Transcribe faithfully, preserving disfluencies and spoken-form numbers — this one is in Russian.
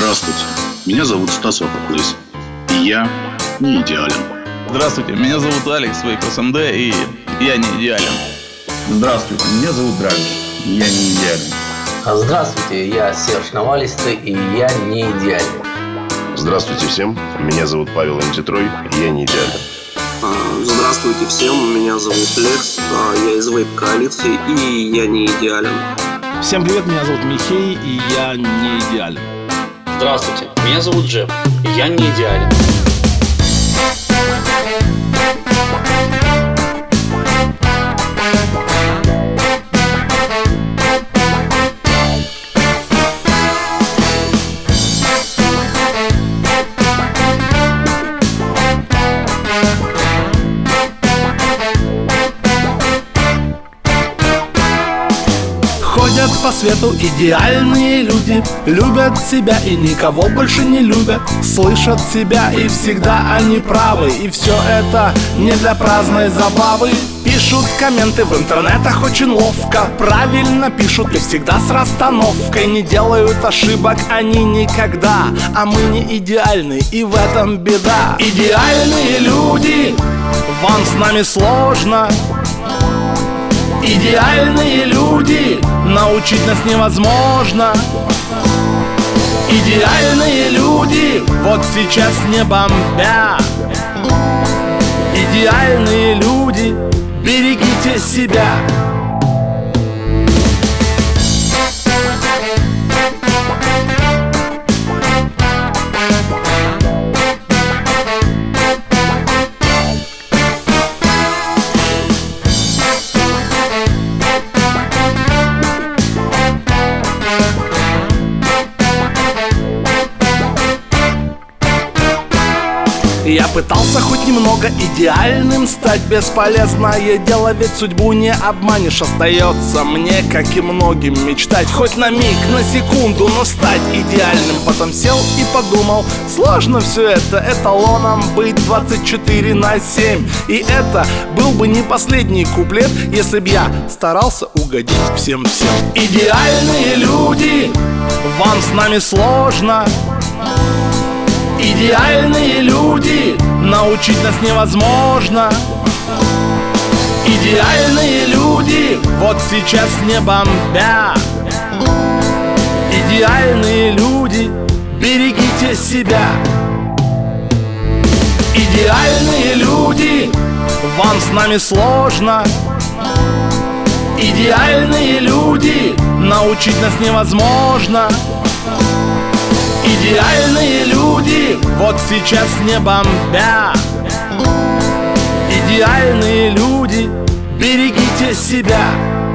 Здравствуйте, меня зовут Стас Вапоклыс, и я не идеален. Здравствуйте, меня зовут Алекс Вейп эс эм дэ, и я не идеален. Здравствуйте, меня зовут Драгош, и я не идеален. Здравствуйте, я Серж Навалисты, и я не идеален. Здравствуйте всем, меня зовут Павел Антитрой, и я не идеален. Здравствуйте всем, меня зовут Лекс, я из вейп-коалиции, и я не идеален. Всем привет, меня зовут Михей, и я не идеален. Здравствуйте, меня зовут Джеб, и я не идеален. Ходят по свету идеальные люди, любят себя и никого больше не любят, слышат себя и всегда они правы, и все это не для праздной забавы. Пишут комменты в интернетах очень ловко, правильно пишут и всегда с расстановкой, не делают ошибок они никогда, а мы не идеальны, и в этом беда. Идеальные люди, вам с нами сложно. Идеальные люди, научить нас невозможно. Идеальные люди, вот сейчас не бомбя. Идеальные люди, берегите себя. Я пытался хоть немного идеальным стать, бесполезное дело, ведь судьбу не обманешь. Остается мне, как и многим, мечтать хоть на миг, на секунду, но стать идеальным. Потом сел и подумал, сложно все это, эталоном быть двадцать четыре на семь. И это был бы не последний куплет, если б я старался угодить всем-всем. Идеальные люди, вам с нами сложно. Идеальные люди, научить нас невозможно. Идеальные люди, вот сейчас не бомбя. Идеальные люди, берегите себя. Идеальные люди, вам с нами сложно. Идеальные люди, научить нас невозможно. Идеальные люди, вот сейчас не бомбя. Идеальные люди, берегите себя.